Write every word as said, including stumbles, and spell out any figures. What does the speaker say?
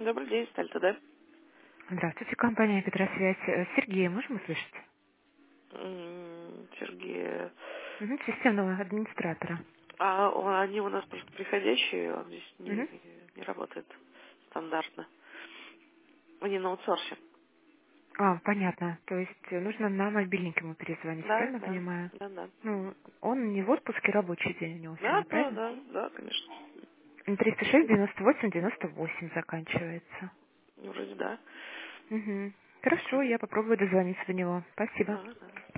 Добрый день, Стальта, да? Здравствуйте, компания Петросвязь. Э, Сергея можем услышать? М, Сергей. Мгм, системного администратора. А у- они у нас просто приходящие, он здесь не, Мгм. не работает стандартно. Они на аутсорсе. А, понятно. То есть э, нужно на мобильник ему перезвонить, Да, правильно да, понимаю? да, да. Ну, он не в отпуске, рабочий день у него Да, сегодня, да, правильно? да, да, конечно. триста шесть девяносто восемь девяносто восемь заканчивается. Вроде да. Угу. Хорошо, я попробую дозвониться до него. Спасибо. Да, да.